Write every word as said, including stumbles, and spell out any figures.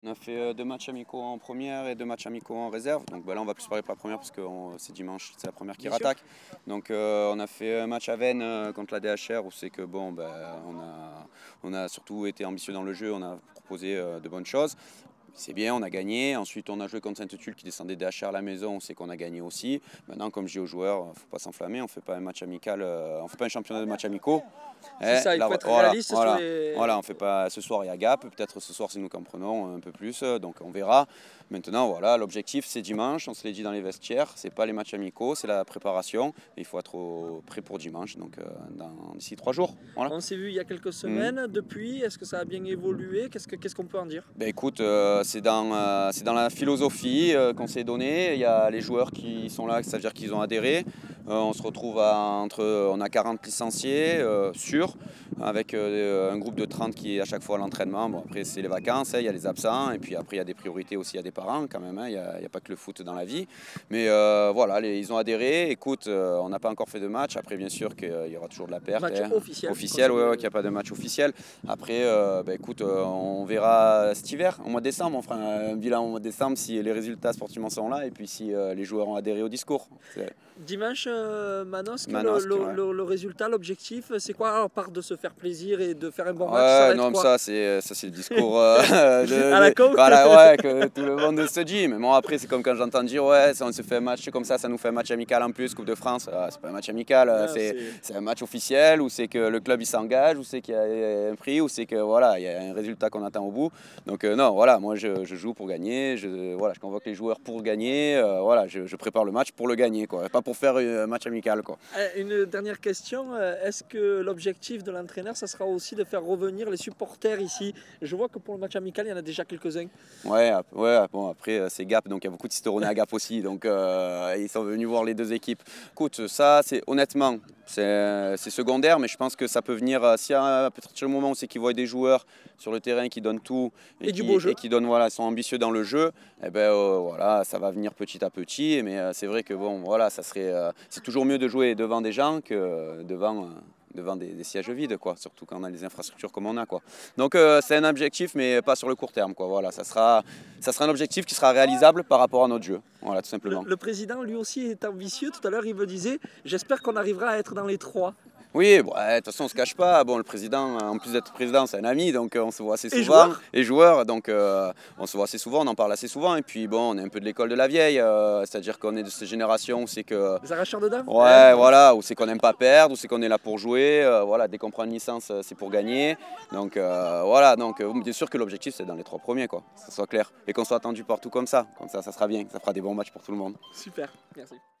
On a fait euh, deux matchs amicaux en première et deux matchs amicaux en réserve. Donc bah, là, on va plus parler pour la première parce que on- c'est dimanche, c'est la première qui Bien sûr. rattaque. Donc euh, on a fait un match à Vennes euh, contre la D H R où c'est que bon, bah, on, a, on a surtout été ambitieux dans le jeu, on a proposé euh, de bonnes choses. C'est bien, on a gagné. Ensuite, on a joué contre Sainte-Tulle qui descendait D H R à la maison. On sait qu'on a gagné aussi. Maintenant, comme je dis aux joueurs, il ne faut pas s'enflammer. On ne fait pas un match amical, euh, on fait pas un championnat de matchs amicaux. C'est Eh, ça, il là, faut être voilà, réaliste sur voilà, les. voilà, on fait pas. Ce soir, il y a Gap. Peut-être ce soir, c'est nous qui en prenons un peu plus. Donc, on verra. Maintenant, voilà, l'objectif, c'est dimanche. On se l'est dit dans les vestiaires. C'est pas les matchs amicaux, c'est la préparation. Il faut être au- prêt pour dimanche. Donc, euh, dans- d'ici trois jours. Voilà. On s'est vu il y a quelques Mhm. semaines. Depuis, est-ce que ça a bien évolué? Qu'est-ce que- qu'est-ce qu'on peut en dire? Ben écoute, euh, c'est dans, euh, c'est dans la philosophie euh, qu'on s'est donnée. Il y a les joueurs qui sont là, c'est-à-dire qu'ils ont adhéré. Euh, on se retrouve à, entre, on a quarante licenciés euh, sûrs, avec euh, un groupe de trente qui est à chaque fois à l'entraînement. Bon, après, c'est les vacances, hein, il y a les absents, et puis après, il y a des priorités aussi, il y a des parents quand même. Hein, il n'y a, il y a pas que le foot dans la vie. Mais euh, voilà, les- ils ont adhéré. Écoute, euh, on n'a pas encore fait de match. Après, bien sûr qu'il y aura toujours de la perte. Match Hein. officiel. Officiel, ouais, concernant- ouais, qu'il n'y a pas de match officiel. Après, euh, ben, écoute, euh, on verra cet hiver, au mois de décembre. On fera un bilan au mois de décembre si les résultats sportivement sont là et puis si euh, les joueurs ont adhéré au discours. C'est Dimanche, euh, Manosque, le, Manosque, le- ouais. le- le résultat, l'objectif, c'est quoi? Alors, à part de se faire plaisir et de faire un bon match, ça Ouais, va être non, mais quoi? ça, c'est ça, c'est le discours euh, de, À la de- con? voilà, ouais, que tout le monde se dit. Mais bon, après, c'est comme quand j'entends dire, ouais, si on se fait un match comme ça, ça nous fait un match amical en plus, Coupe de France. Ah, c'est pas un match amical, euh, Non, c'est c'est- c'est un match officiel où c'est que le club il s'engage, où c'est qu'il y a un prix, où c'est que voilà, il y a un résultat qu'on attend au bout. Donc euh, non, voilà, moi je, je joue pour gagner, je, voilà, je convoque les joueurs pour gagner, euh, voilà, je, je prépare le match pour le gagner, quoi, pas pour faire un match amical, quoi. Euh, Une dernière question, euh, est-ce que l'objectif de l'entraîneur, ça sera aussi de faire revenir les supporters ici? Je vois que pour le match amical, il y en a déjà quelques-uns. Ouais, ap- ouais, bon, après euh, c'est Gap, donc il y a beaucoup de Cisteronnais à Gap aussi, donc euh, ils sont venus voir les deux équipes. Écoute, ça, c'est honnêtement, c'est c'est secondaire, mais je pense que ça peut venir, euh, s'il y a à partir du moment où c'est qu'ils voient des joueurs sur le terrain qui donnent tout et, Et du qui, beau et jeu. qui donnent, voilà, sont ambitieux dans le jeu, eh ben euh, voilà, ça va venir petit à petit, mais euh, c'est vrai que bon, voilà, ça serait, euh, c'est toujours mieux de jouer devant des gens que euh, devant. euh, devant des, des sièges vides, quoi, surtout quand on a les infrastructures comme on a, quoi. Donc euh, c'est un objectif, mais pas sur le court terme, quoi. Voilà, ça sera, ça sera un objectif qui sera réalisable par rapport à notre jeu, voilà, tout Le, simplement. le président, lui aussi, est ambitieux. Tout à l'heure, il me disait, j'espère qu'on arrivera à être dans les trois. Oui, bon, ouais, de toute façon, on se cache pas. Bon, le président, en plus d'être président, c'est un ami, donc euh, on se voit assez Et souvent. joueur. Et joueur, donc euh, on se voit assez souvent, on en parle assez souvent. Et puis bon, on est un peu de l'école de la vieille, euh, c'est-à-dire qu'on est de cette génération où c'est que, Les arracheurs de dents. ouais, voilà, où c'est qu'on n'aime pas perdre, où c'est qu'on est là pour jouer. euh, voilà, dès qu'on prend une licence, euh, c'est pour gagner. Donc euh, voilà, donc euh, bien sûr que l'objectif c'est dans les trois premiers, quoi, que ça soit clair, et qu'on soit attendu partout comme ça. Comme ça, ça sera bien, ça fera des bons matchs pour tout le monde. Super, merci.